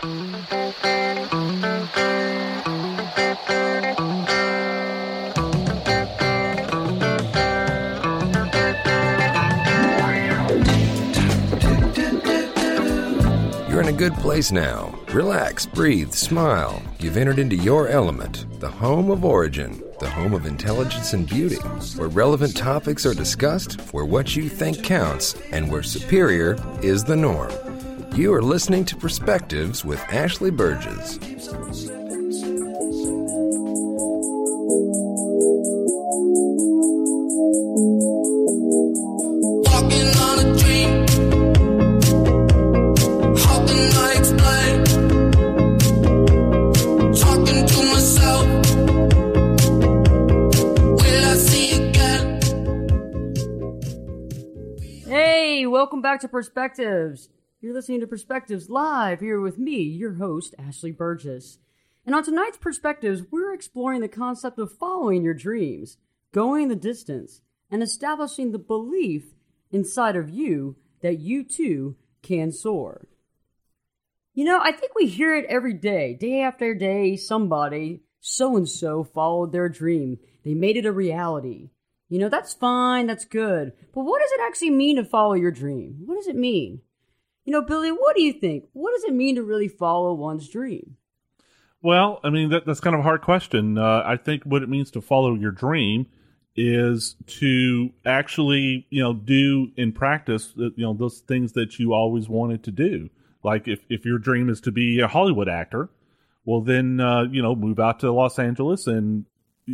You're in a good place now. Relax, breathe, smile. You've entered into your element, the home of origin, the home of intelligence and beauty, where relevant topics are discussed, where what you think counts, and where superior is the norm. You are listening to Perspectives with Ashley Burgess. Welcome back to Perspectives. You're listening to Perspectives live here with me, your host, Ashley Burgess. And on tonight's Perspectives, we're exploring the concept of following your dreams, going the distance, and establishing the belief inside of you that you too can soar. You know, I think we hear it every day after day, somebody, so-and-so followed their dream. They made it a reality. You know, that's fine, that's good. But what does it actually mean to follow your dream? What does it mean? You know, Billy, what do you think? What does it mean to really follow one's dream? Well, I mean, that's kind of a hard question. I think what it means to follow your dream is to actually, do in practice, those things that you always wanted to do. Like if your dream is to be a Hollywood actor, well, then, move out to Los Angeles and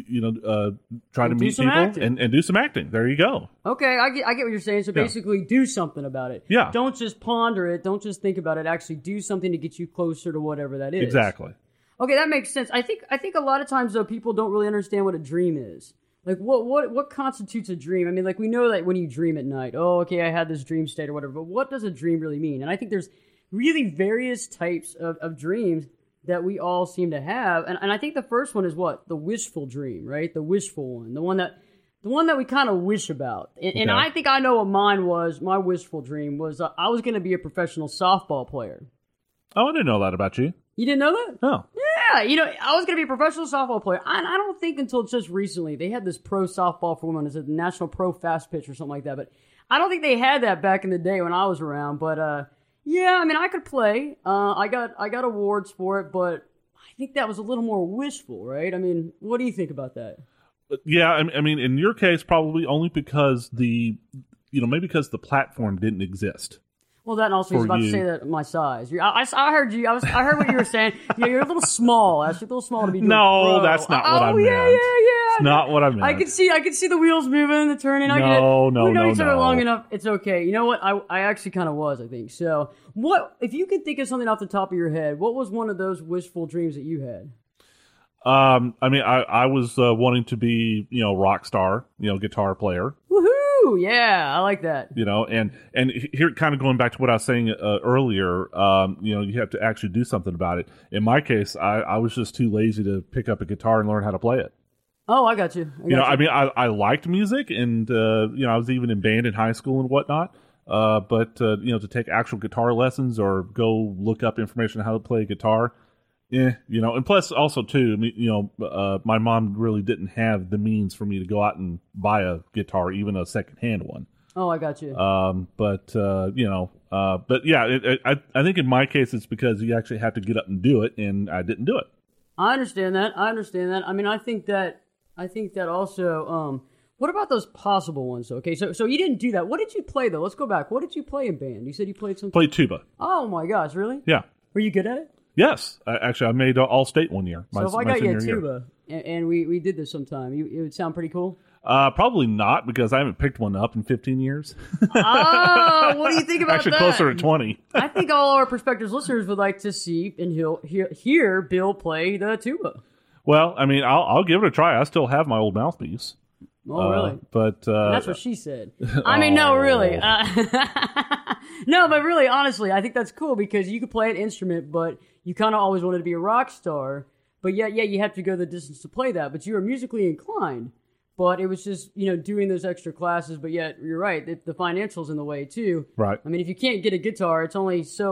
try to meet people and do some acting. There you go. Okay, I get what you're saying. So basically do something about it. Yeah. Don't just ponder it. Don't just think about it. Actually do something to get you closer to whatever that is. Exactly. Okay, that makes sense. I think a lot of times, though, people don't really understand what a dream is. Like, what constitutes a dream? I mean, like, we know that when you dream at night, oh, okay, I had this dream state or whatever, but what does a dream really mean? And I think there's really various types of dreams that we all seem to have. And I think the first one is what? The wishful dream, right? The wishful one. The one that we kind of wish about. And I think I know what mine was. My wishful dream was I was going to be a professional softball player. Oh, I didn't know that about you. You didn't know that? Oh. Yeah, I was going to be a professional softball player. I don't think until just recently. They had this pro softball for women. It's a National Pro Fast Pitch or something like that. But I don't think they had that back in the day when I was around. But, yeah, I mean, I could play. I got awards for it, but I think that was a little more wishful, right? I mean, what do you think about that? Yeah, I mean, in your case, probably only because maybe because the platform didn't exist. Well, that also was about to say that my size. I heard you. I heard what you were saying. Yeah, you're a little small. Actually, a little small to be doing. No, that's not what I meant. Yeah. It's not what I meant. I can see the wheels moving, the turning. No. We know each other long enough. It's okay. You know what? I actually kind of was. I think so. What if you could think of something off the top of your head? What was one of those wishful dreams that you had? I mean, I was wanting to be, rock star, guitar player. Woohoo! Yeah, I like that. And here, kind of going back to what I was saying earlier, you have to actually do something about it. In my case, I was just too lazy to pick up a guitar and learn how to play it. Oh, I got you. I mean, I liked music, and I was even in band in high school and whatnot. But to take actual guitar lessons or go look up information on how to play a guitar. And plus also too, my mom really didn't have the means for me to go out and buy a guitar, even a secondhand one. Oh, I got you. But yeah, I think in my case it's because you actually have to get up and do it, and I didn't do it. I understand that. I mean, I think that also. What about those possible ones? Okay, so you didn't do that. What did you play though? Let's go back. What did you play in band? You said you played something. Played tuba. Oh my gosh, really? Yeah. Were you good at it? Yes, actually, I made All-State one year. So if I got you a tuba and we did this sometime, it would sound pretty cool? Probably not, because I haven't picked one up in 15 years. Oh, what do you think about actually, that? closer to 20. I think all our Perspectives listeners would like to see and hear Bill play the tuba. Well, I mean, I'll give it a try. I still have my old mouthpiece. Oh, really? But that's what she said. I mean, no, really. No, but really, honestly, I think that's cool because you could play an instrument, but you kind of always wanted to be a rock star. But yeah, you have to go the distance to play that. But you were musically inclined. But it was just, doing those extra classes. But yet, you're right, the financials in the way, too. Right. I mean, if you can't get a guitar, it's only so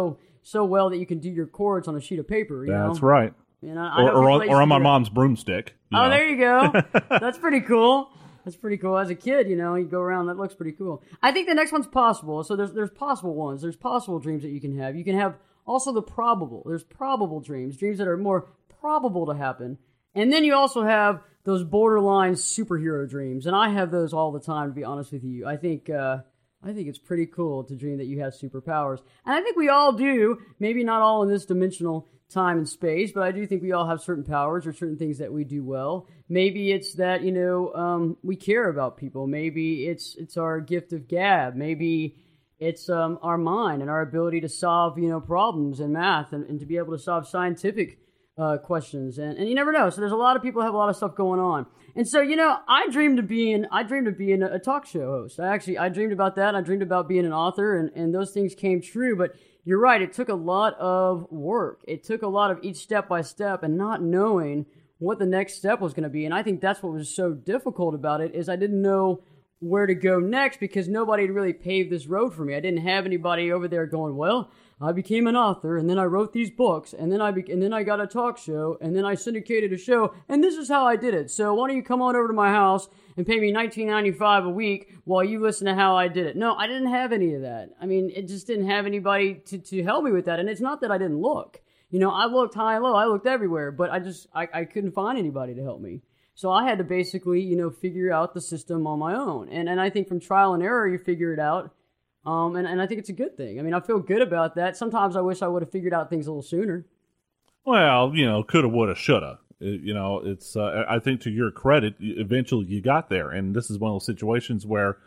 so well that you can do your chords on a sheet of paper. That's right. And I or on my mom's broomstick. There you go. That's pretty cool. That's pretty cool. As a kid, you go around. That looks pretty cool. I think the next one's possible. So there's possible ones. There's possible dreams that you can have. You can have also the probable. There's probable dreams that are more probable to happen. And then you also have those borderline superhero dreams. And I have those all the time, to be honest with you. I think it's pretty cool to dream that you have superpowers. And I think we all do. Maybe not all in this dimensional time and space, but I do think we all have certain powers or certain things that we do well. Maybe it's that, we care about people. Maybe it's our gift of gab. Maybe it's our mind and our ability to solve, problems in math and to be able to solve scientific questions. And you never know. So there's a lot of people who have a lot of stuff going on. And so, I dreamed of being a talk show host. I dreamed about that. I dreamed about being an author, and those things came true. But you're right. It took a lot of work. It took a lot of each step by step and not knowing what the next step was going to be. And I think that's what was so difficult about it is I didn't know where to go next because nobody had really paved this road for me. I didn't have anybody over there going, well, I became an author, and then I wrote these books, and then I got a talk show, and then I syndicated a show, and this is how I did it. So why don't you come on over to my house and pay me $19.95 a week while you listen to how I did it? No, I didn't have any of that. I mean, it just didn't have anybody to help me with that, and it's not that I didn't look. I looked high and low, I looked everywhere, but I couldn't find anybody to help me. So I had to basically, figure out the system on my own, and I think from trial and error you figure it out. And I think it's a good thing. I mean, I feel good about that. Sometimes I wish I would have figured out things a little sooner. Well, coulda, woulda, shoulda. It's I think to your credit, eventually you got there, and this is one of those situations where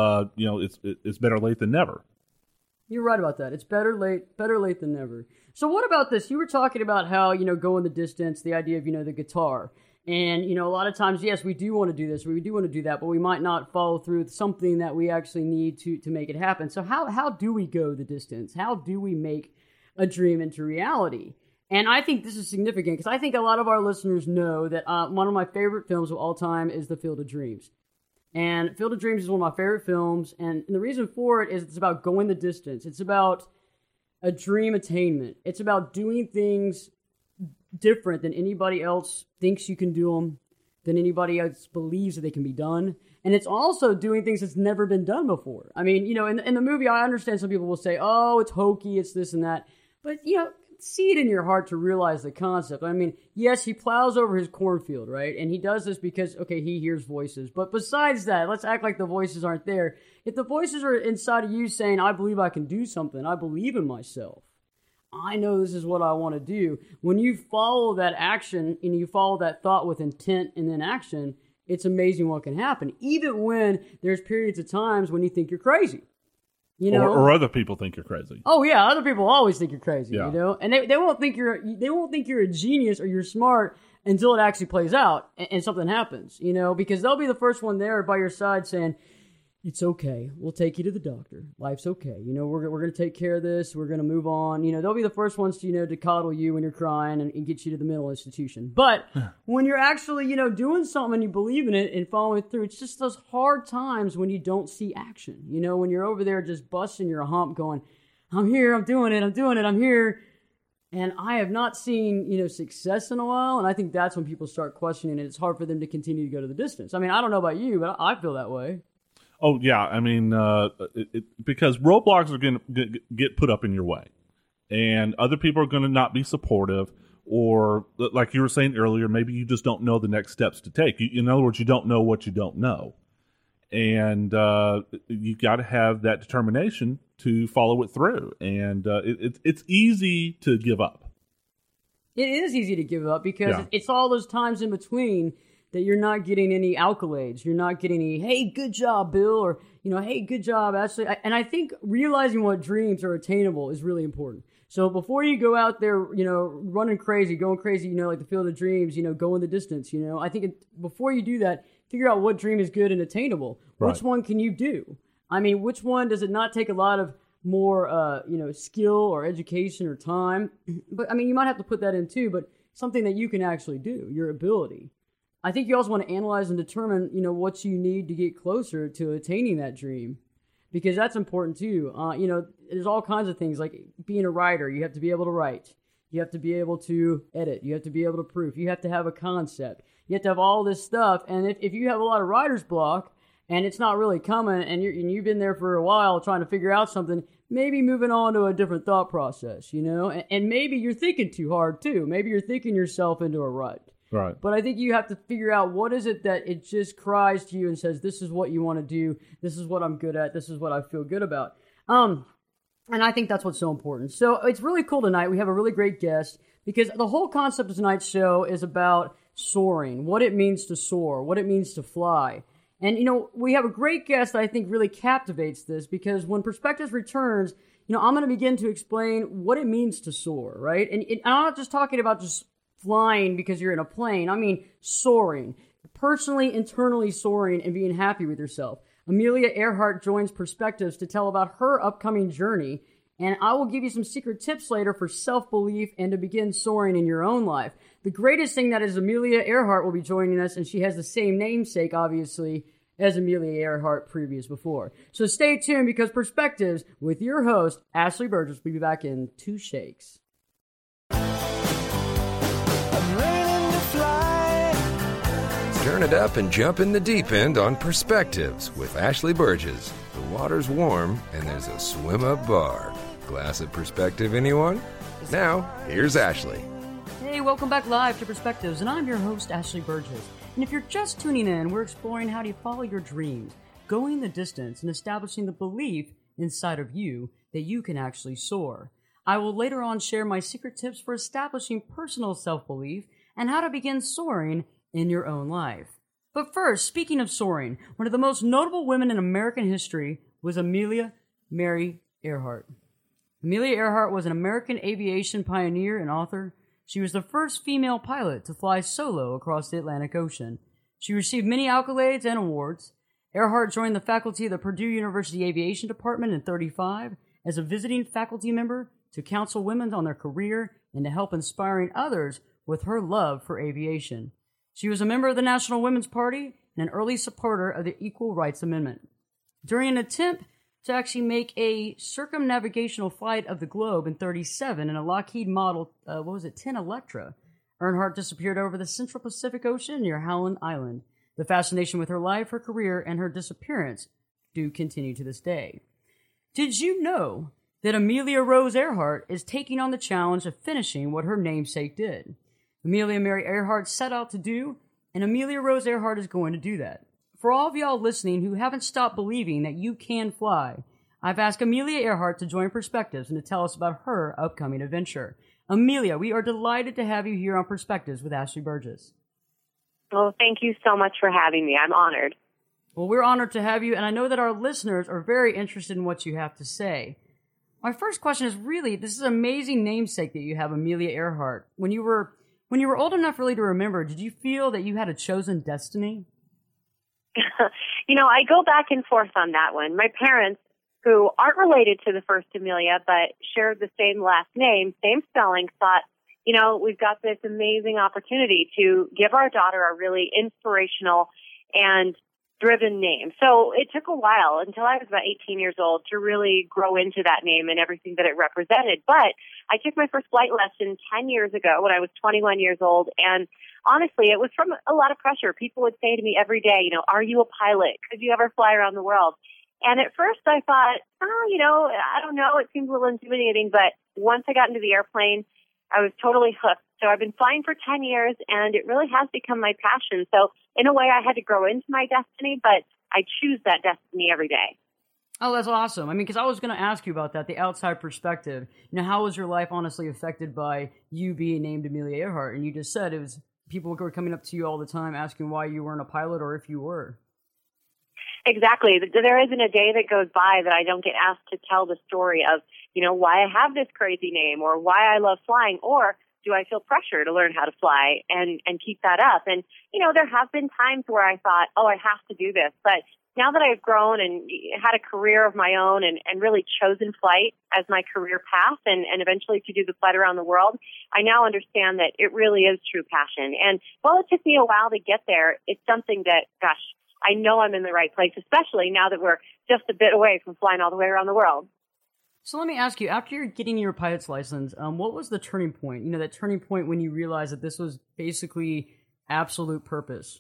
it's better late than never. You're right about that. It's better late than never. So what about this? You were talking about how going the distance, the idea of the guitar. And, a lot of times, yes, we do want to do this, we do want to do that, but we might not follow through with something that we actually need to make it happen. So how do we go the distance? How do we make a dream into reality? And I think this is significant because I think a lot of our listeners know that one of my favorite films of all time is The Field of Dreams. And Field of Dreams is one of my favorite films. And the reason for it is it's about going the distance. It's about a dream attainment. It's about doing things different than anybody else thinks you can do them, than anybody else believes that they can be done. And it's also doing things that's never been done before. I mean, in the movie, I understand some people will say, oh, it's hokey, it's this and that. But, see it in your heart to realize the concept. I mean, yes, he plows over his cornfield, right? And he does this because, okay, he hears voices. But besides that, let's act like the voices aren't there. If the voices are inside of you saying, I believe I can do something, I believe in myself, I know this is what I want to do. When you follow that action and you follow that thought with intent and then action, it's amazing what can happen. Even when there's periods of times when you think you're crazy. Or other people think you're crazy. Oh yeah, other people always think you're crazy, yeah. And they won't think you're a genius or you're smart until it actually plays out and something happens, because they'll be the first one there by your side saying, it's okay. We'll take you to the doctor. Life's okay. We're going to take care of this. We're going to move on. They'll be the first ones to, to coddle you when you're crying and get you to the mental institution. But when you're actually, doing something and you believe in it and following through, it's just those hard times when you don't see action. When you're over there just busting your hump going, I'm here, I'm doing it, I'm here. And I have not seen, success in a while. And I think that's when people start questioning it. It's hard for them to continue to go to the distance. I mean, I don't know about you, but I feel that way. Oh, yeah. I mean, because roadblocks are going to get put up in your way. And other people are going to not be supportive. Or, like you were saying earlier, maybe you just don't know the next steps to take. In other words, you don't know what you don't know. And you got to have that determination to follow it through. And it's easy to give up. It is easy to give up because it's all those times in between that you're not getting any accolades. You're not getting any, hey, good job, Bill, or, hey, good job, Ashley. And I think realizing what dreams are attainable is really important. So before you go out there, running crazy, going crazy, like the Field of Dreams, going the distance, I think before you do that, figure out what dream is good and attainable. Right. Which one can you do? I mean, which one does it not take a lot of more, skill or education or time? But, I mean, you might have to put that in too, but something that you can actually do, your ability. I think you also want to analyze and determine, what you need to get closer to attaining that dream. because that's important too. There's all kinds of things like being a writer. You have to be able to write. You have to be able to edit. You have to be able to proof. You have to have a concept. You have to have all this stuff. And if you have a lot of writer's block and it's not really coming and you've been there for a while trying to figure out something, maybe moving on to a different thought process, and maybe you're thinking too hard too. Maybe you're thinking yourself into a rut. Right. But I think you have to figure out what is it that it just cries to you and says, this is what you want to do. This is what I'm good at. This is what I feel good about. And I think that's what's so important. So it's really cool tonight. We have a really great guest because the whole concept of tonight's show is about soaring, what it means to soar, what it means to fly. And, we have a great guest that I think really captivates this because when Perspectives returns, I'm going to begin to explain what it means to soar, right? And I'm not just talking about just flying because you're in a plane. I mean soaring, personally, internally soaring and being happy with yourself. Amelia Earhart joins Perspectives to tell about her upcoming journey, and I will give you some secret tips later for self-belief and to begin soaring in your own life. The greatest thing that is Amelia Earhart will be joining us, and she has the same namesake, obviously, as Amelia Earhart previous before. So stay tuned because Perspectives with your host, Ashley Burgess, will be back in 2 shakes. Turn it up and jump in the deep end on Perspectives with Ashley Burgess. The water's warm and there's a swim-up bar. Glass of perspective, anyone? Now, here's Ashley. Hey, welcome back live to Perspectives, and I'm your host, Ashley Burgess. And if you're just tuning in, we're exploring how do you follow your dreams, going the distance, and establishing the belief inside of you that you can actually soar. I will later on share my secret tips for establishing personal self-belief and how to begin soaring in your own life. But first, speaking of soaring, one of the most notable women in American history was Amelia Mary Earhart. Amelia Earhart was an American aviation pioneer and author. She was the first female pilot to fly solo across the Atlantic Ocean. She received many accolades and awards. Earhart joined the faculty of the Purdue University Aviation Department in 1935 as a visiting faculty member to counsel women on their career and to help inspiring others with her love for aviation. She was a member of the National Women's Party and an early supporter of the Equal Rights Amendment. During an attempt to actually make a circumnavigational flight of the globe in 1937 in a Lockheed Model, 10 Electra, Earhart disappeared over the Central Pacific Ocean near Howland Island. The fascination with her life, her career, and her disappearance do continue to this day. Did you know that Amelia Rose Earhart is taking on the challenge of finishing what her namesake did? Amelia Mary Earhart set out to do, and Amelia Rose Earhart is going to do that. For all of y'all listening who haven't stopped believing that you can fly, I've asked Amelia Earhart to join Perspectives and to tell us about her upcoming adventure. Amelia, we are delighted to have you here on Perspectives with Ashley Burgess. Well, thank you so much for having me. I'm honored. Well, we're honored to have you, and I know that our listeners are very interested in what you have to say. My first question is really, this is an amazing namesake that you have, Amelia Earhart. When you were old enough really to remember, did you feel that you had a chosen destiny? I go back and forth on that one. My parents, who aren't related to the first Amelia, but shared the same last name, same spelling, thought, we've got this amazing opportunity to give our daughter a really inspirational and driven name. So it took a while until I was about 18 years old to really grow into that name and everything that it represented. But I took my first flight lesson 10 years ago when I was 21 years old. And honestly, it was from a lot of pressure. People would say to me every day, are you a pilot? Could you ever fly around the world? And at first I thought, I don't know. It seems a little intimidating. But once I got into the airplane, I was totally hooked. So I've been flying for 10 years, and it really has become my passion. So in a way, I had to grow into my destiny, but I choose that destiny every day. Oh, that's awesome. Because I was going to ask you about that, the outside perspective. How was your life honestly affected by you being named Amelia Earhart? And you just said it was people were coming up to you all the time asking why you weren't a pilot or if you were. Exactly. There isn't a day that goes by that I don't get asked to tell the story of, why I have this crazy name or why I love flying, or do I feel pressure to learn how to fly and keep that up? And, there have been times where I thought, I have to do this. But now that I've grown and had a career of my own and really chosen flight as my career path and eventually to do the flight around the world, I now understand that it really is true passion. And while it took me a while to get there, it's something that, I know I'm in the right place, especially now that we're just a bit away from flying all the way around the world. So let me ask you, after you're getting your pilot's license, what was the turning point? You know, that turning point when you realized that this was basically absolute purpose.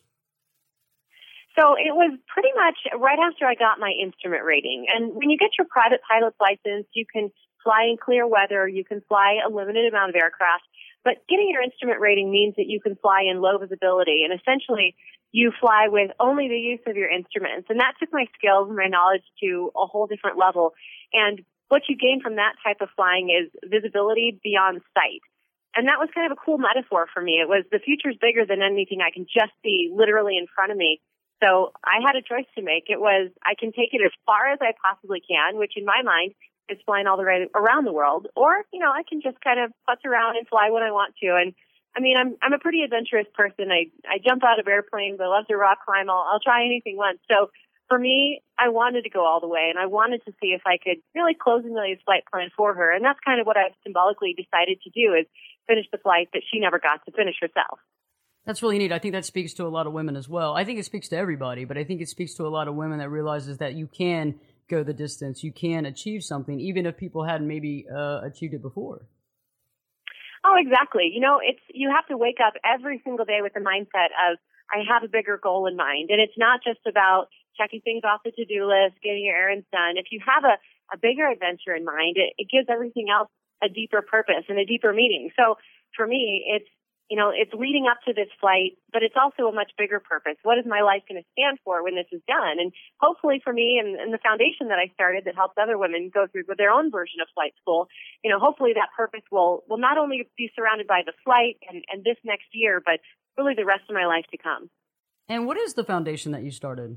So it was pretty much right after I got my instrument rating. And when you get your private pilot's license, you can fly in clear weather, you can fly a limited amount of aircraft, but getting your instrument rating means that you can fly in low visibility, and essentially you fly with only the use of your instruments. And that took my skills and my knowledge to a whole different level. And what you gain from that type of flying is visibility beyond sight. And that was kind of a cool metaphor for me. It was the future's bigger than anything I can just see literally in front of me. So I had a choice to make. It was, I can take it as far as I possibly can, which in my mind is flying all the way around the world, or, you know, I can just kind of putz around and fly when I want to. And I mean, I'm a pretty adventurous person. I jump out of airplanes. I love to rock climb. I'll try anything once. So for me, I wanted to go all the way, and I wanted to see if I could really close Amelia's flight plan for her. And that's kind of what I've symbolically decided to do, is finish the flight that she never got to finish herself. That's really neat. I think that speaks to a lot of women as well. I think it speaks to everybody, but I think it speaks to a lot of women that realizes that you can go the distance, you can achieve something, even if people hadn't maybe achieved it before. Oh, exactly. You know, you have to wake up every single day with the mindset of, I have a bigger goal in mind. And it's not just about checking things off the to-do list, getting your errands done. If you have a bigger adventure in mind, it gives everything else a deeper purpose and a deeper meaning. So for me, it's leading up to this flight, but it's also a much bigger purpose. What is my life going to stand for when this is done? And hopefully for me and the foundation that I started that helps other women go through with their own version of flight school, you know, hopefully that purpose will not only be surrounded by the flight and this next year, but really the rest of my life to come. And what is the foundation that you started?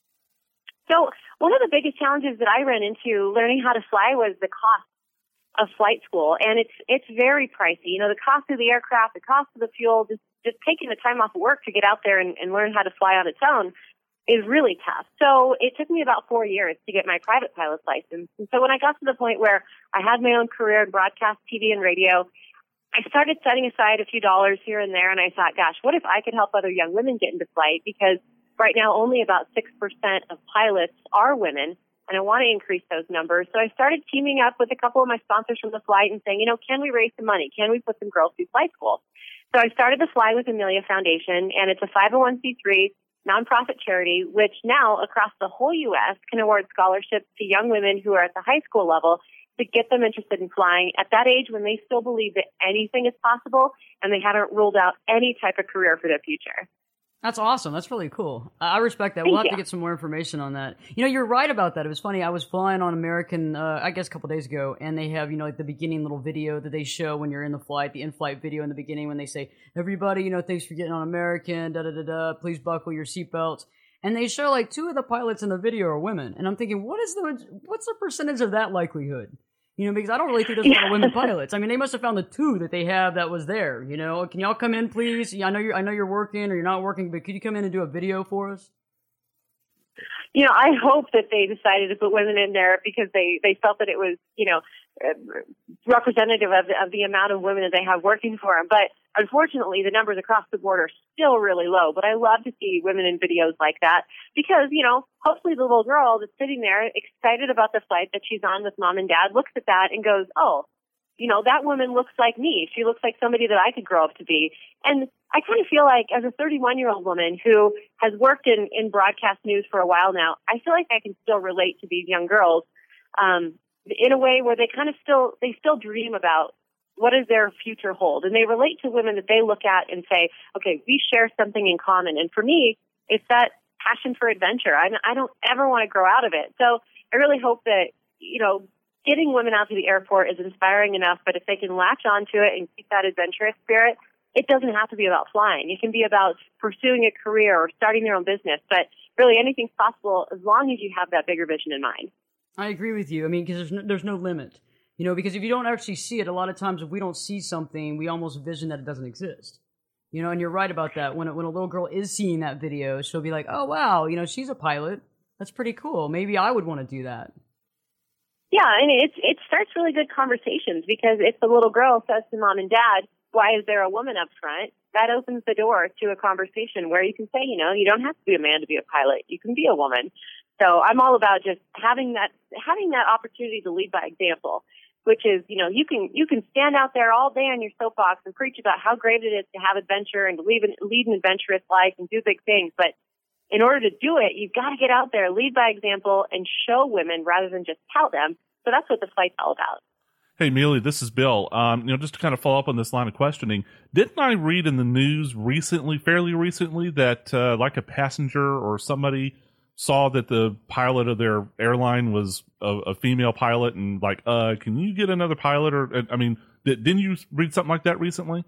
So one of the biggest challenges that I ran into learning how to fly was the cost of flight school. And it's very pricey. You know, the cost of the aircraft, the cost of the fuel, just taking the time off of work to get out there and learn how to fly on its own is really tough. So it took me about 4 years to get my private pilot's license. And so when I got to the point where I had my own career in broadcast, TV, and radio, I started setting aside a few dollars here and there, and I thought, gosh, what if I could help other young women get into flight? Because right now only about 6% of pilots are women, and I want to increase those numbers. So I started teaming up with a couple of my sponsors from the flight and saying, you know, can we raise some money? Can we put some girls through flight school? So I started the Fly with Amelia Foundation, and it's a 501c3 nonprofit charity, which now across the whole U.S. can award scholarships to young women who are at the high school level to get them interested in flying at that age when they still believe that anything is possible and they haven't ruled out any type of career for their future. That's awesome. That's really cool. I respect that. We'll have to get some more information on that. You know, you're right about that. It was funny. I was flying on American, I guess a couple days ago, and they have, you know, like the beginning little video that they show when you're in the flight, the in-flight video in the beginning when they say, everybody, you know, thanks for getting on American, da-da-da-da, please buckle your seatbelts. And they show like 2 of the pilots in the video are women. And I'm thinking, what's the percentage of that likelihood? You know, because I don't really think there's a lot of women pilots. I mean, they must have found the 2 that they have that was there. You know, can y'all come in, please? I know you're working or you're not working, but could you come in and do a video for us? You know, I hope that they decided to put women in there because they felt that it was, you know, representative of the amount of women that they have working for them. But unfortunately, the numbers across the board are still really low. But I love to see women in videos like that because, you know, hopefully the little girl that's sitting there excited about the flight that she's on with mom and dad looks at that and goes, oh, you know, that woman looks like me. She looks like somebody that I could grow up to be. And I kind of feel like as a 31-year-old woman who has worked in broadcast news for a while now, I feel like I can still relate to these young girls in a way where they kind of still dream about what does their future hold. And they relate to women that they look at and say, okay, we share something in common. And for me, it's that passion for adventure. I don't ever want to grow out of it. So I really hope that, you know, getting women out to the airport is inspiring enough, but if they can latch onto it and keep that adventurous spirit, it doesn't have to be about flying. It can be about pursuing a career or starting their own business, but really anything's possible as long as you have that bigger vision in mind. I agree with you. I mean, because there's no limit, you know, because if you don't actually see it, a lot of times if we don't see something, we almost vision that it doesn't exist, you know, and you're right about that. When a little girl is seeing that video, she'll be like, oh, wow, you know, she's a pilot. That's pretty cool. Maybe I would want to do that. Yeah, and it starts really good conversations because if the little girl says to mom and dad, why is there a woman up front? That opens the door to a conversation where you can say, you know, you don't have to be a man to be a pilot. You can be a woman. So I'm all about just having that opportunity to lead by example, which is, you know, you can stand out there all day on your soapbox and preach about how great it is to have adventure and to lead an adventurous life and do big things. But in order to do it, you've got to get out there, lead by example, and show women rather than just tell them. So that's what the flight's all about. Hey, Amelia, this is Bill. Just to kind of follow up on this line of questioning, didn't I read in the news fairly recently, that like a passenger or somebody saw that the pilot of their airline was a female pilot and like, can you get another pilot? Or, I mean, didn't you read something like that recently?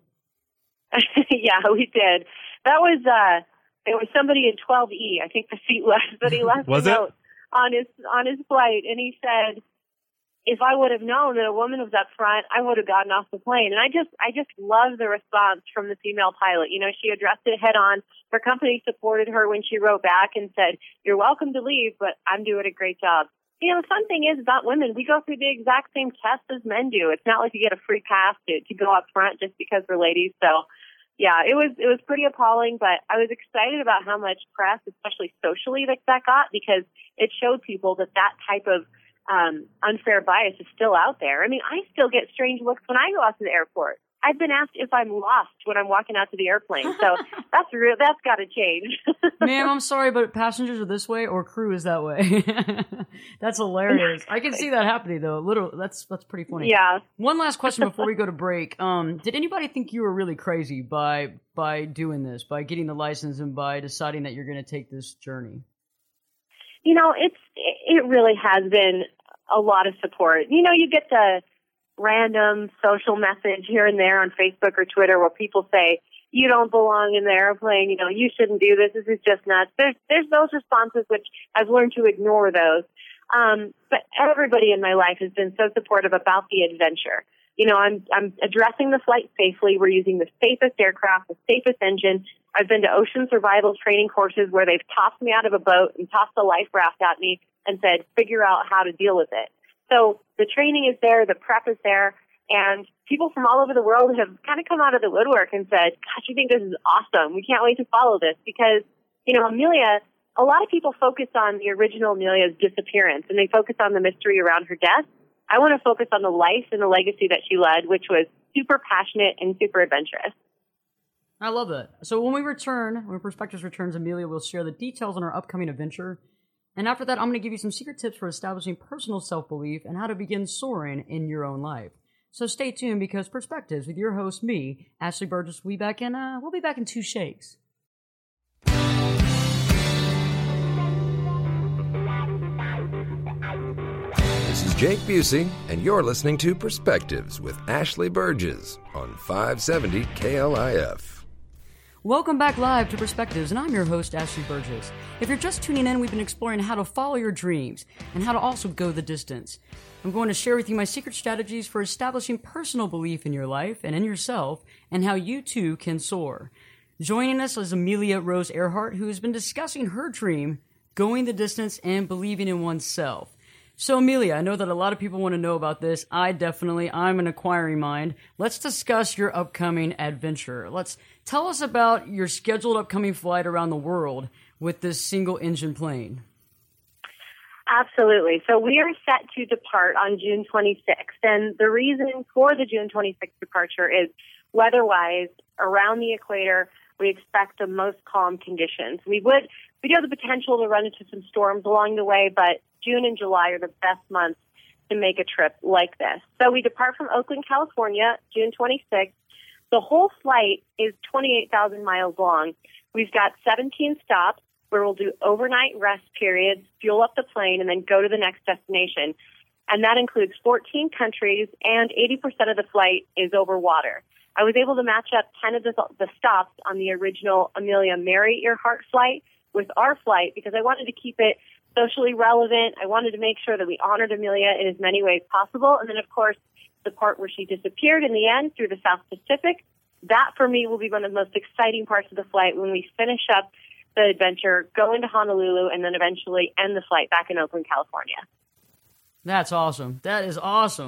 Yeah, we did. That was, it was somebody in 12E, I think the seat left, but he left a note on his flight, and he said, if I would have known that a woman was up front, I would have gotten off the plane. And I just love the response from the female pilot. You know, she addressed it head on. Her company supported her when she wrote back and said, you're welcome to leave, but I'm doing a great job. You know, the fun thing is about women, we go through the exact same test as men do. It's not like you get a free pass to go up front just because we're ladies. So, yeah, it was pretty appalling, but I was excited about how much press, especially socially, that got, because it showed people that type of unfair bias is still out there. I mean, I still get strange looks when I go out to the airport. I've been asked if I'm lost when I'm walking out to the airplane. So that's got to change. Ma'am, I'm sorry, but passengers are this way or crew is that way. That's hilarious. I can see that happening though. Literally, that's pretty funny. Yeah. One last question before we go to break. Did anybody think you were really crazy by doing this, by getting the license and by deciding that you're going to take this journey? You know, it really has been a lot of support. You know, you get the random social message here and there on Facebook or Twitter where people say, you don't belong in the airplane, you know, you shouldn't do this is just nuts. There's those responses, which I've learned to ignore those. But everybody in my life has been so supportive about the adventure. You know, I'm addressing the flight safely. We're using the safest aircraft, the safest engine. I've been to ocean survival training courses where they've tossed me out of a boat and tossed a life raft at me and said, figure out how to deal with it. So the training is there, the prep is there, and people from all over the world have kind of come out of the woodwork and said, gosh, we think this is awesome. We can't wait to follow this because, you know, Amelia, a lot of people focus on the original Amelia's disappearance and they focus on the mystery around her death. I want to focus on the life and the legacy that she led, which was super passionate and super adventurous. I love that. So when Perspectives returns, Amelia will share the details on our upcoming adventure. And after that, I'm going to give you some secret tips for establishing personal self-belief and how to begin soaring in your own life. So stay tuned because Perspectives with your host, me, Ashley Burgess, we'll be back in 2 shakes. This is Jake Busey, and you're listening to Perspectives with Ashley Burgess on 570 KLIF. Welcome back live to Perspectives, and I'm your host, Ashley Burgess. If you're just tuning in, we've been exploring how to follow your dreams and how to also go the distance. I'm going to share with you my secret strategies for establishing personal belief in your life and in yourself, and how you too can soar. Joining us is Amelia Rose Earhart, who has been discussing her dream, going the distance, and believing in oneself. So, Amelia, I know that a lot of people want to know about this. I'm an inquiring mind. Let's discuss your upcoming adventure. Tell us about your scheduled upcoming flight around the world with this single-engine plane. Absolutely. So we are set to depart on June 26th. And the reason for the June 26th departure is weather-wise, around the equator, we expect the most calm conditions. We do have the potential to run into some storms along the way, but June and July are the best months to make a trip like this. So we depart from Oakland, California, June 26th. The whole flight is 28,000 miles long. We've got 17 stops where we'll do overnight rest periods, fuel up the plane, and then go to the next destination. And that includes 14 countries, and 80% of the flight is over water. I was able to match up 10 of the stops on the original Amelia Mary Earhart flight with our flight because I wanted to keep it socially relevant. I wanted to make sure that we honored Amelia in as many ways possible. And then, of course, the part where she disappeared in the end through the South Pacific, that for me will be one of the most exciting parts of the flight when we finish up the adventure, go into Honolulu, and then eventually end the flight back in Oakland, California. That's awesome. That is awesome.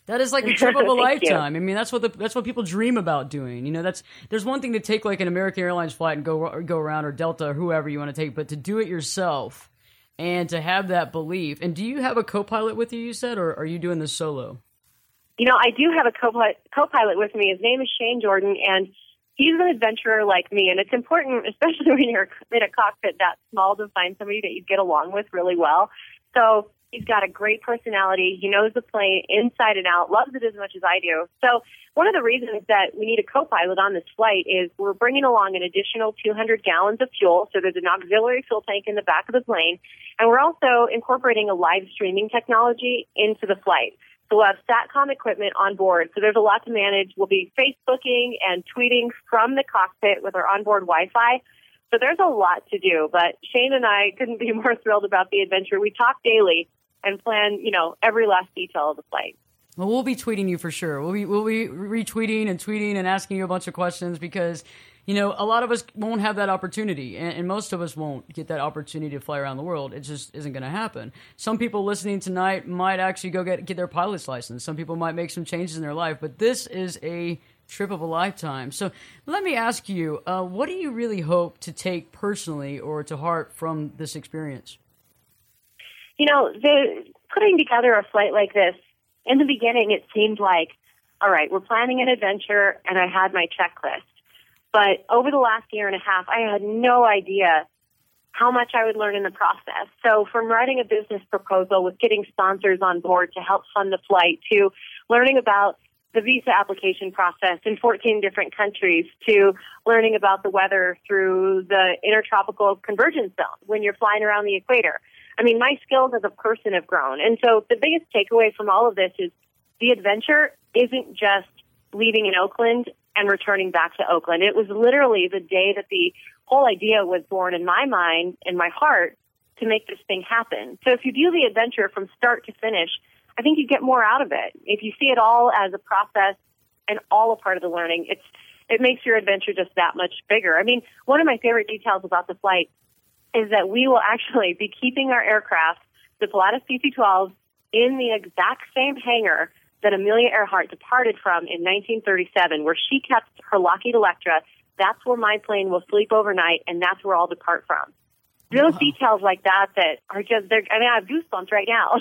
That is like the trip of a Thank you. lifetime. I mean, that's what people dream about doing. You know, there's one thing to take like an American Airlines flight and go around, or Delta or whoever you want to take, but to do it yourself and to have that belief. And do you have a co-pilot with you said, or are you doing this solo? You know, I do have a co-pilot with me. His name is Shane Jordan, and he's an adventurer like me. And it's important, especially when you're in a cockpit that small, to find somebody that you get along with really well. So he's got a great personality. He knows the plane inside and out, loves it as much as I do. So one of the reasons that we need a co-pilot on this flight is we're bringing along an additional 200 gallons of fuel. So there's an auxiliary fuel tank in the back of the plane. And we're also incorporating a live streaming technology into the flight. So we'll have SATCOM equipment on board. So there's a lot to manage. We'll be Facebooking and tweeting from the cockpit with our onboard Wi-Fi. So there's a lot to do. But Shane and I couldn't be more thrilled about the adventure. We talk daily and plan, every last detail of the flight. Well, we'll be tweeting you for sure. We'll be retweeting and tweeting and asking you a bunch of questions because, a lot of us won't have that opportunity, and most of us won't get that opportunity to fly around the world. It just isn't going to happen. Some people listening tonight might actually go get their pilot's license. Some people might make some changes in their life, but this is a trip of a lifetime. So let me ask you, what do you really hope to take personally or to heart from this experience? Putting together a flight like this, in the beginning, it seemed like, all right, we're planning an adventure, and I had my checklist. But over the last year and a half, I had no idea how much I would learn in the process. So from writing a business proposal with getting sponsors on board to help fund the flight, to learning about the visa application process in 14 different countries, to learning about the weather through the intertropical convergence zone when you're flying around the equator. I mean, my skills as a person have grown. And so the biggest takeaway from all of this is the adventure isn't just leaving in Oakland and returning back to Oakland. It was literally the day that the whole idea was born in my mind and my heart to make this thing happen. So if you view the adventure from start to finish, I think you get more out of it. If you see it all as a process and all a part of the learning, it makes your adventure just that much bigger. I mean, one of my favorite details about the flight is that we will actually be keeping our aircraft, the Pilatus PC-12s, in the exact same hangar that Amelia Earhart departed from in 1937, where she kept her Lockheed Electra. That's where my plane will sleep overnight, and that's where I'll depart from. Those details like that are just, I have goosebumps right now.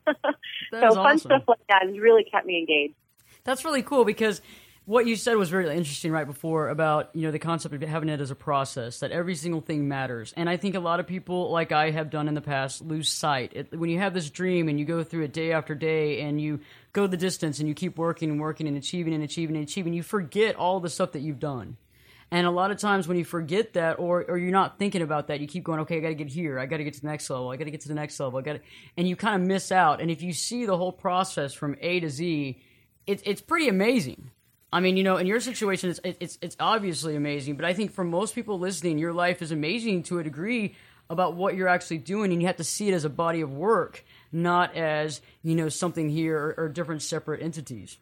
So fun stuff like that has really kept me engaged. That's really cool because what you said was very interesting right before about, the concept of having it as a process, that every single thing matters. And I think a lot of people, like I have done in the past, lose sight. When you have this dream and you go through it day after day and you go the distance and you keep working and working and achieving and achieving and achieving, you forget all the stuff that you've done. And a lot of times when you forget that or you're not thinking about that, you keep going, okay, I got to get here. I got to get to the next level. I got to get to the next level. And you kind of miss out. And if you see the whole process from A to Z, it's pretty amazing. I mean, in your situation, it's obviously amazing, but I think for most people listening, your life is amazing to a degree about what you're actually doing, and you have to see it as a body of work, not as, something here or different separate entities.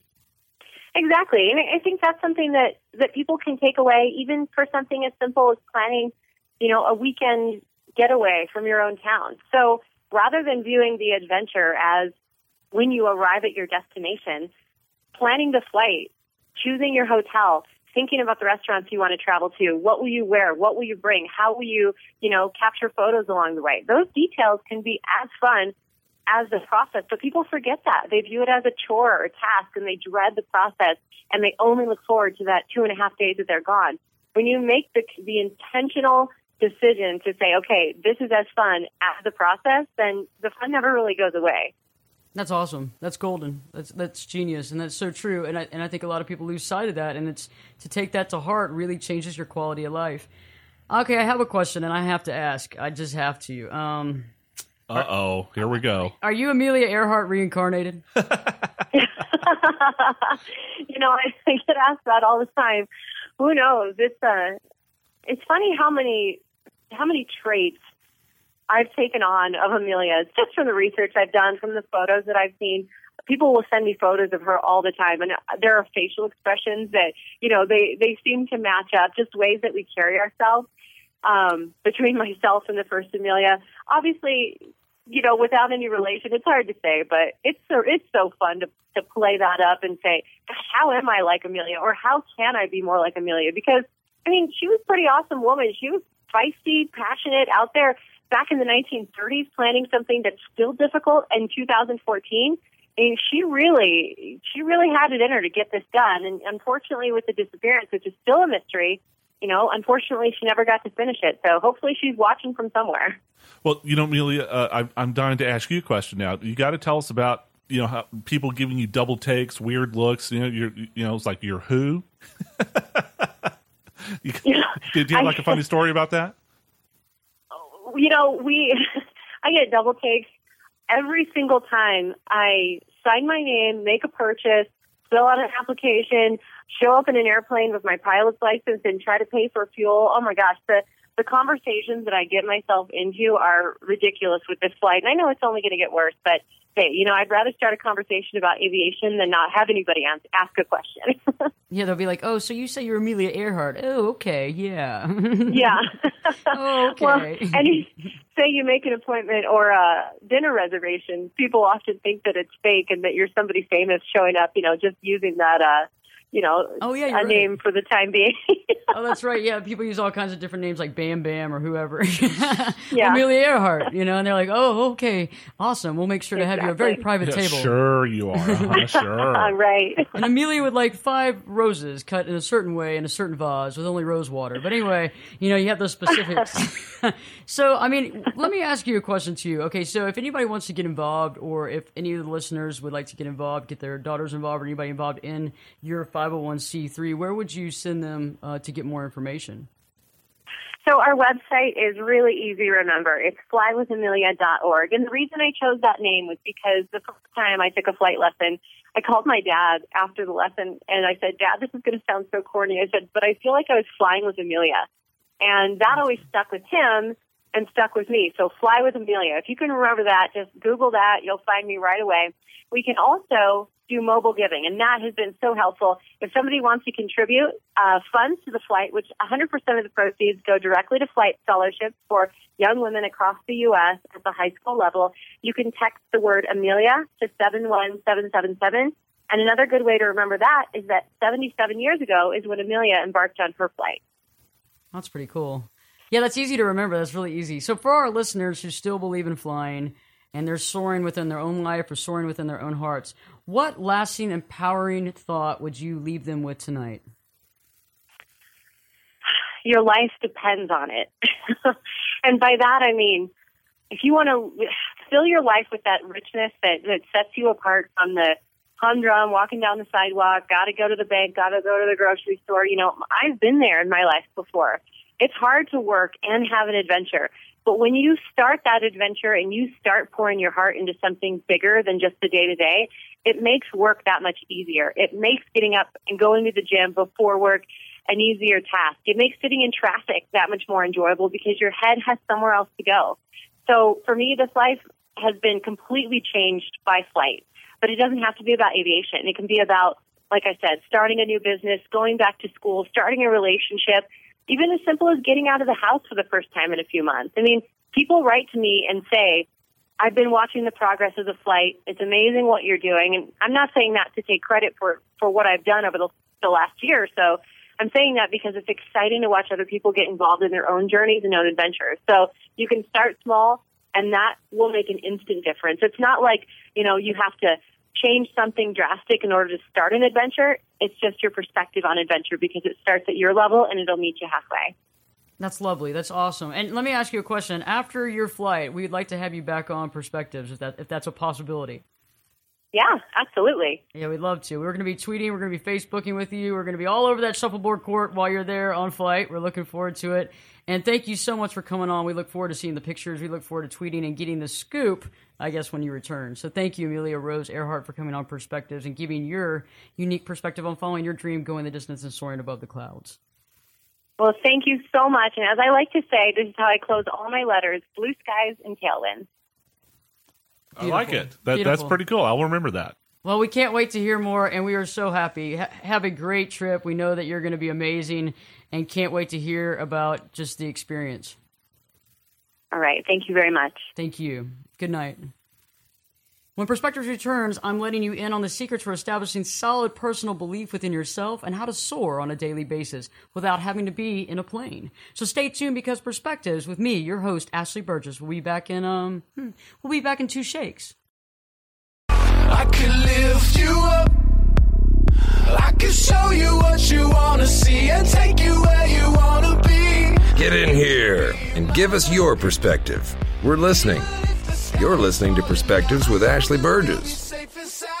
Exactly. And I think that's something that people can take away, even for something as simple as planning, a weekend getaway from your own town. So rather than viewing the adventure as when you arrive at your destination, planning the flight, choosing your hotel, thinking about the restaurants you want to travel to, what will you wear, what will you bring, how will you, capture photos along the way. Those details can be as fun as the process, but people forget that. They view it as a chore or a task, and they dread the process, and they only look forward to that 2.5 days that they're gone. When you make the intentional decision to say, okay, this is as fun as the process, then the fun never really goes away. That's awesome. That's golden. That's genius, and that's so true. And I think a lot of people lose sight of that, and it's to take that to heart really changes your quality of life. Okay, I have a question, and I have to ask. I just have to. Here we go. Are you Amelia Earhart reincarnated? I get asked that all the time. Who knows? It's funny how many traits I've taken on of Amelia. It's just from the research I've done, from the photos that I've seen. People will send me photos of her all the time, and there are facial expressions that, they seem to match up, just ways that we carry ourselves between myself and the first Amelia. Obviously, without any relation. It's hard to say, but it's so fun to play that up and say, gosh, how am I like Amelia? Or how can I be more like Amelia? Because, I mean, she was a pretty awesome woman. She was feisty, passionate, out there back in the 1930s planning something that's still difficult in 2014. I mean, she really had it in her to get this done. And unfortunately, with the disappearance, which is still a mystery, unfortunately, she never got to finish it. So hopefully she's watching from somewhere. Well, Amelia, I'm dying to ask you a question now. You got to tell us about, how people giving you double takes, weird looks. It's like you're who? Did you have like a funny story about that? I get double takes every single time I sign my name, make a purchase, fill out an application, show up in an airplane with my pilot's license and try to pay for fuel. Oh my gosh, the conversations that I get myself into are ridiculous with this flight. And I know it's only going to get worse, but hey, I'd rather start a conversation about aviation than not have anybody ask a question. Yeah, they'll be like, oh, so you say you're Amelia Earhart. Oh, okay, yeah. Yeah. Oh, okay. Well, and say you make an appointment or a dinner reservation, people often think that it's fake and that you're somebody famous showing up, just using that, a name for the time being. Oh, that's right. Yeah, people use all kinds of different names like Bam Bam or whoever. Yeah. Amelia Earhart, and they're like, oh, okay, awesome. We'll make sure to have you a very private table. Sure you are. Sure. Right. And Amelia would like 5 roses cut in a certain way in a certain vase with only rose water. But anyway, you have those specifics. So, I mean, let me ask you a question too. Okay, so if anybody wants to get involved or if any of the listeners would like to get involved, get their daughters involved or anybody involved in your 501c3, where would you send them to get more information? So our website is really easy to remember. It's flywithamelia.org. And the reason I chose that name was because the first time I took a flight lesson, I called my dad after the lesson and I said, Dad, this is going to sound so corny. I said, but I feel like I was flying with Amelia. And that always stuck with him and stuck with me. So Fly with Amelia. If you can remember that, just Google that. You'll find me right away. We can also do mobile giving, and that has been so helpful. If somebody wants to contribute funds to the flight, which 100% of the proceeds go directly to flight scholarships for young women across the U.S. at the high school level, you can text the word Amelia to 71777. And another good way to remember that is that 77 years ago is when Amelia embarked on her flight. That's pretty cool. Yeah, that's easy to remember. That's really easy. So for our listeners who still believe in flying and they're soaring within their own life or soaring within their own hearts, what lasting, empowering thought would you leave them with tonight? Your life depends on it. And by that, I mean, if you want to fill your life with that richness that sets you apart from the humdrum, walking down the sidewalk, got to go to the bank, got to go to the grocery store. I've been there in my life before. It's hard to work and have an adventure. But when you start that adventure and you start pouring your heart into something bigger than just the day-to-day, it makes work that much easier. It makes getting up and going to the gym before work an easier task. It makes sitting in traffic that much more enjoyable because your head has somewhere else to go. So for me, this life has been completely changed by flight. But it doesn't have to be about aviation. It can be about, like I said, starting a new business, going back to school, starting a relationship, even as simple as getting out of the house for the first time in a few months. I mean, people write to me and say, I've been watching the progress of the flight. It's amazing what you're doing. And I'm not saying that to take credit for what I've done over the last year or so. I'm saying that because it's exciting to watch other people get involved in their own journeys and own adventures. So you can start small, and that will make an instant difference. It's not like, you have to change something drastic in order to start an adventure. It's just your perspective on adventure because it starts at your level and it'll meet you halfway. That's lovely. That's awesome. And let me ask you a question. After your flight, we'd like to have you back on Perspectives if that's a possibility. Yeah, absolutely. Yeah, we'd love to. We're going to be tweeting. We're going to be Facebooking with you. We're going to be all over that shuffleboard court while you're there on flight. We're looking forward to it. And thank you so much for coming on. We look forward to seeing the pictures. We look forward to tweeting and getting the scoop, I guess, when you return. So thank you, Amelia Rose Earhart, for coming on Perspectives and giving your unique perspective on following your dream, going the distance, and soaring above the clouds. Well, thank you so much. And as I like to say, this is how I close all my letters: blue skies and tailwinds. I like it. That's pretty cool. I'll remember that. Well, we can't wait to hear more, and we are so happy. Have a great trip. We know that you're going to be amazing, and can't wait to hear about just the experience. All right. Thank you very much. Thank you. Good night. When Perspectives returns, I'm letting you in on the secrets for establishing solid personal belief within yourself and how to soar on a daily basis without having to be in a plane. So stay tuned, because Perspectives with me, your host, Ashley Burgess, will be back in, we'll be back in 2 shakes. I can lift you up. I can show you what you want to see and take you where you want to be. Get in here and give us your perspective. We're listening. You're listening to Perspectives with Ashley Burgess. Safe and sound.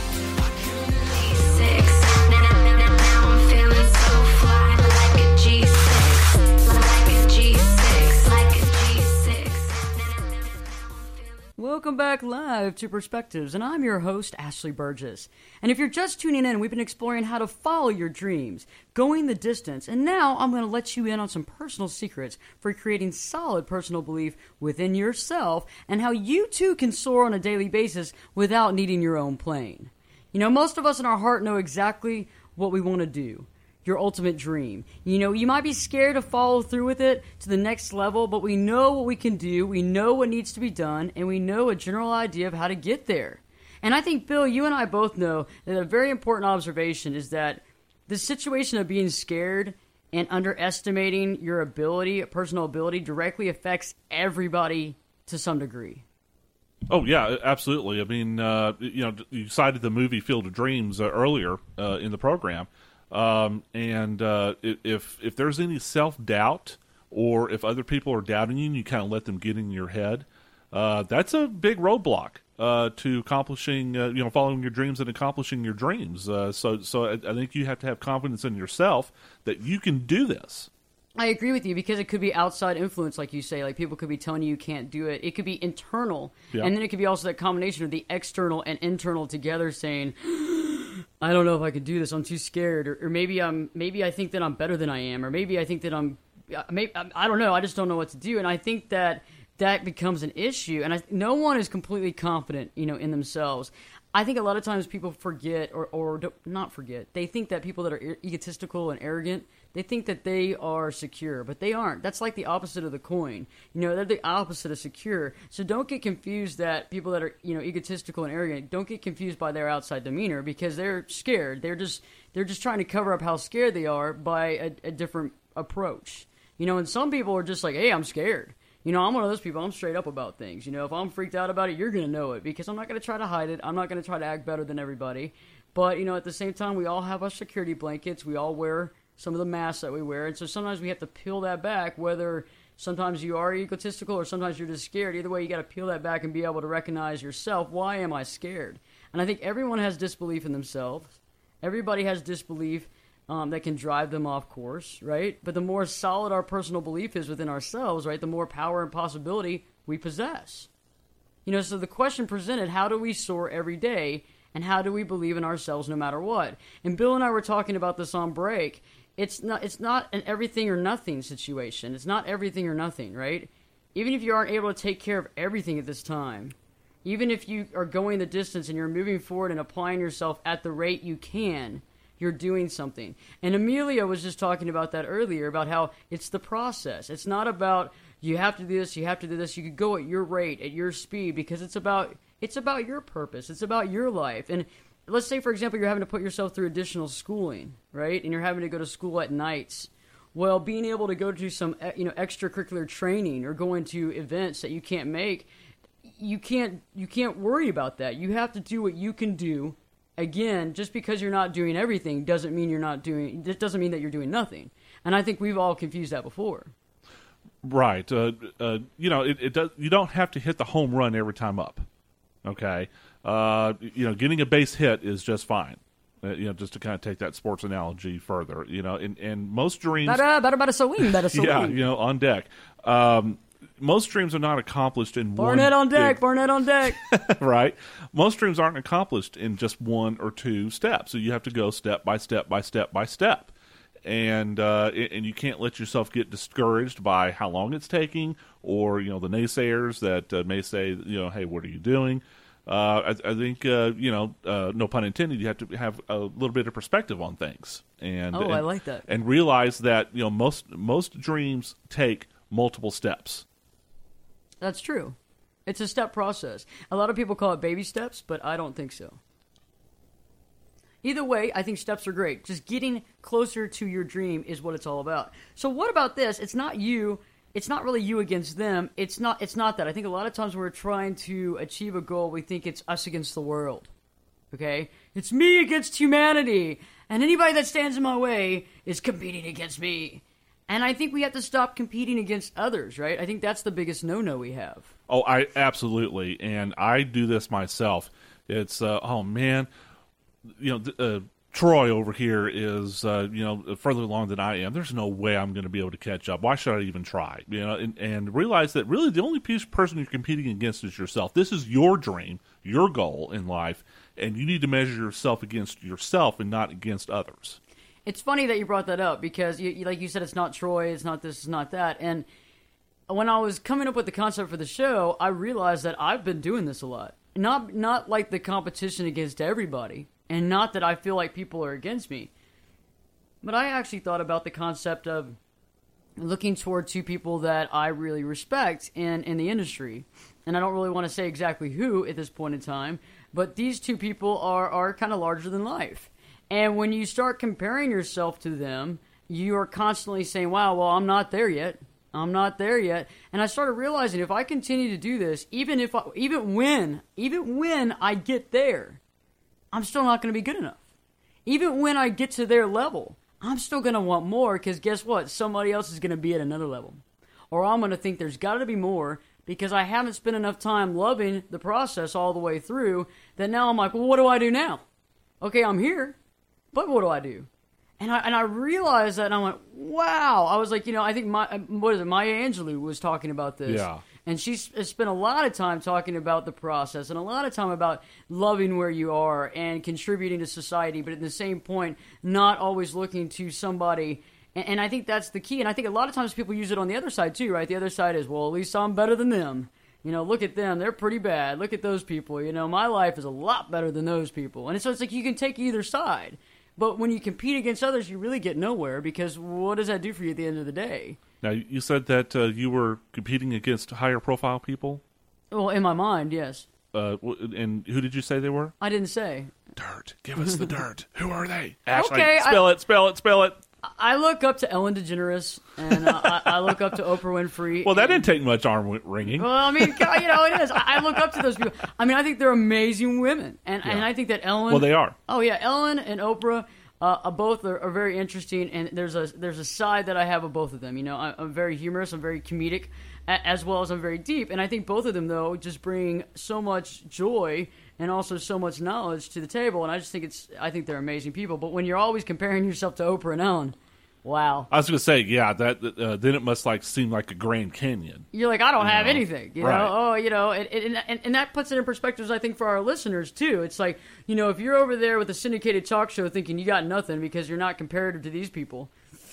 Welcome back live to Perspectives, and I'm your host, Ashley Burgess. And if you're just tuning in, we've been exploring how to follow your dreams, going the distance, and now I'm going to let you in on some personal secrets for creating solid personal belief within yourself and how you too can soar on a daily basis without needing your own plane. You know, most of us in our heart know exactly what we want to do. Your ultimate dream. You know, you might be scared to follow through with it to the next level, but we know what we can do, we know what needs to be done, and we know a general idea of how to get there. And I think, Bill, you and I both know that a very important observation is that the situation of being scared and underestimating your ability, personal ability, directly affects everybody to some degree. Oh, yeah, absolutely. I mean, you cited the movie Field of Dreams earlier in the program. If there's any self-doubt, or if other people are doubting you and you kind of let them get in your head, that's a big roadblock to accomplishing, following your dreams and accomplishing your dreams. So I think you have to have confidence in yourself that you can do this. I agree with you, because it could be outside influence, like you say. Like, people could be telling you can't do it. It could be internal, and then it could be also that combination of the external and internal together saying, I don't know if I could do this. I'm too scared, or maybe I think that I'm better than I am, or maybe I think that I don't know. I just don't know what to do, and I think that becomes an issue. And no one is completely confident, in themselves. I think a lot of times people forget, or not forget. They think that people that are egotistical and arrogant, they think that they are secure, but they aren't. That's like the opposite of the coin. They're the opposite of secure. So don't get confused that people that are, egotistical and arrogant, don't get confused by their outside demeanor, because they're scared. They're just trying to cover up how scared they are by a different approach. And some people are just like, hey, I'm scared. I'm one of those people. I'm straight up about things. If I'm freaked out about it, you're going to know it, because I'm not going to try to hide it. I'm not going to try to act better than everybody. But, at the same time, we all have our security blankets. We all wear some of the masks that we wear. And so sometimes we have to peel that back, whether sometimes you are egotistical or sometimes you're just scared. Either way, you got to peel that back and be able to recognize yourself. Why am I scared? And I think everyone has disbelief in themselves. Everybody has disbelief that can drive them off course, right? But the more solid our personal belief is within ourselves, right, the more power and possibility we possess. So the question presented, how do we soar every day, and how do we believe in ourselves no matter what? And Bill and I were talking about this on break. It's not an everything or nothing situation. It's not everything or nothing, right? Even if you aren't able to take care of everything at this time, even if you are going the distance and you're moving forward and applying yourself at the rate you can, you're doing something. And Amelia was just talking about that earlier, about how it's the process. It's not about you have to do this, you have to do this. You could go at your rate, at your speed, because it's about your purpose. It's about your life. And let's say, for example, you're having to put yourself through additional schooling, right? And you're having to go to school at nights. Well, being able to go to some, extracurricular training or going to events that you can't make, you can't worry about that. You have to do what you can do. Again, just because you're not doing everything doesn't mean it doesn't mean that you're doing nothing. And I think we've all confused that before. Right. It does. You don't have to hit the home run every time up. Okay. Getting a base hit is just fine. Just to kind of take that sports analogy further. And most dreams. Better swing. Yeah. On deck. Most dreams are not accomplished in Barnett on deck. Right. Most dreams aren't accomplished in just one or two steps. So you have to go step by step by step by step. And you can't let yourself get discouraged by how long it's taking, or, the naysayers that may say, hey, what are you doing? I think, no pun intended, you have to have a little bit of perspective on things. And I like that. And realize that, most dreams take multiple steps. That's true. It's a step process. A lot of people call it baby steps, but I don't think so. Either way, I think steps are great. Just getting closer to your dream is what it's all about. So what about this? It's not you. It's not really you against them. It's not that. I think a lot of times when we're trying to achieve a goal, we think it's us against the world. Okay? It's me against humanity. And anybody that stands in my way is competing against me. And I think we have to stop competing against others, right? I think that's the biggest no-no we have. Oh, I absolutely. And I do this myself. It's, oh man, Troy over here is, further along than I am. There's no way I'm going to be able to catch up. Why should I even try? And realize that really the only person you're competing against is yourself. This is your dream, your goal in life, and you need to measure yourself against yourself and not against others. It's funny that you brought that up because, like you said, it's not Troy, it's not this, it's not that. And when I was coming up with the concept for the show, I realized that I've been doing this a lot. Not like the competition against everybody. And not that I feel like people are against me. But I actually thought about the concept of looking toward two people that I really respect in the industry. And I don't really want to say exactly who at this point in time. But these two people are kind of larger than life. And when you start comparing yourself to them, you are constantly saying, wow, well, I'm not there yet. I'm not there yet. And I started realizing if I continue to do this, even when I get there, I'm still not going to be good enough. Even when I get to their level, I'm still going to want more because guess what? Somebody else is going to be at another level. Or I'm going to think there's got to be more because I haven't spent enough time loving the process all the way through that now I'm like, well, what do I do now? Okay, I'm here, but what do I do? And I realized that and I went, wow. I was like, I think Maya Angelou was talking about this. Yeah. And she spent a lot of time talking about the process and a lot of time about loving where you are and contributing to society, but at the same point, not always looking to somebody. And I think that's the key. And I think a lot of times people use it on the other side too, right? The other side is, well, at least I'm better than them. Look at them. They're pretty bad. Look at those people. My life is a lot better than those people. And so it's like you can take either side. But when you compete against others, you really get nowhere because what does that do for you at the end of the day? Now, you said that you were competing against higher profile people? Well, in my mind, yes. And who did you say they were? I didn't say. Dirt. Give us the dirt. Who are they? Ashley, Okay, spell it. I look up to Ellen DeGeneres, and I look up to Oprah Winfrey. Well, that didn't take much arm ringing. Well, I mean, it is. I look up to those people. I mean, I think they're amazing women, and I think that Ellen. Well, they are. Oh yeah, Ellen and Oprah. Both are very interesting, and there's a side that I have of both of them. I'm very humorous, I'm very comedic, as well as I'm very deep, and I think both of them, though, just bring so much joy and also so much knowledge to the table, and I think they're amazing people. But when you're always comparing yourself to Oprah and Ellen, wow. I was going to say, yeah, that then it must seem like a Grand Canyon. You're like, I don't have anything, Right. Oh, and that puts it in perspective, I think, for our listeners too. It's like, if you're over there with a syndicated talk show thinking you got nothing because you're not comparative to these people,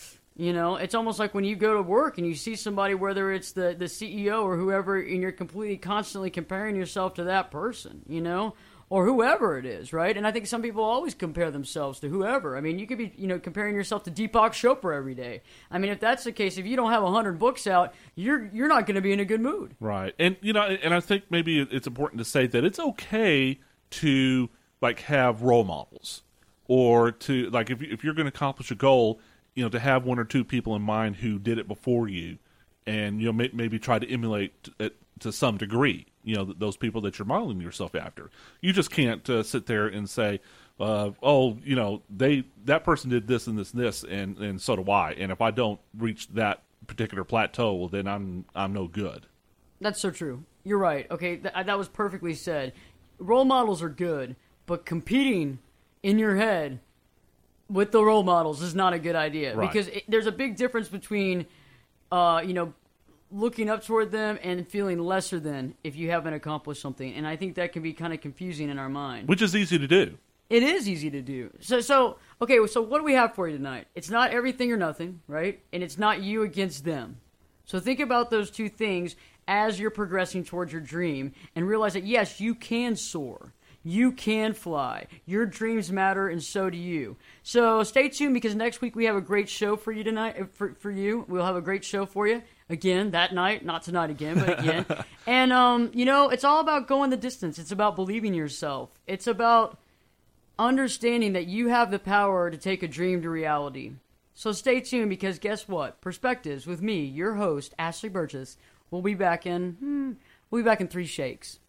it's almost like when you go to work and you see somebody, whether it's the CEO or whoever, and you're constantly comparing yourself to that person, or whoever it is, right? And I think some people always compare themselves to whoever. I mean, you could be, comparing yourself to Deepak Chopra every day. I mean, if that's the case, if you don't have 100 books out, you're not going to be in a good mood. Right. And, and I think maybe it's important to say that it's okay to, have role models. Or to, if you're going to accomplish a goal, to have one or two people in mind who did it before you and, maybe try to emulate it to some degree. Those people that you're modeling yourself after. You just can't sit there and say, that person did this and this and this, and so do I. And if I don't reach that particular plateau, well, then I'm no good. That's so true. You're right. Okay, that was perfectly said. Role models are good, but competing in your head with the role models is not a good idea. Right. Because there's a big difference between, looking up toward them and feeling lesser than if you haven't accomplished something. And I think that can be kind of confusing in our mind. Which is easy to do. It is easy to do. So what do we have for you tonight? It's not everything or nothing, right? And it's not you against them. So think about those two things as you're progressing towards your dream and realize that, yes, you can soar. You can fly. Your dreams matter, and so do you. So stay tuned because next week we have a great show for you tonight. For you, we'll have a great show for you. again that night, not tonight again, but again. And, you know, it's all about going the distance. It's about believing in yourself. It's about understanding that you have the power to take a dream to reality. So stay tuned, because guess what? Perspectives with me, your host, Ashley Burgess. We'll be back in 3 shakes.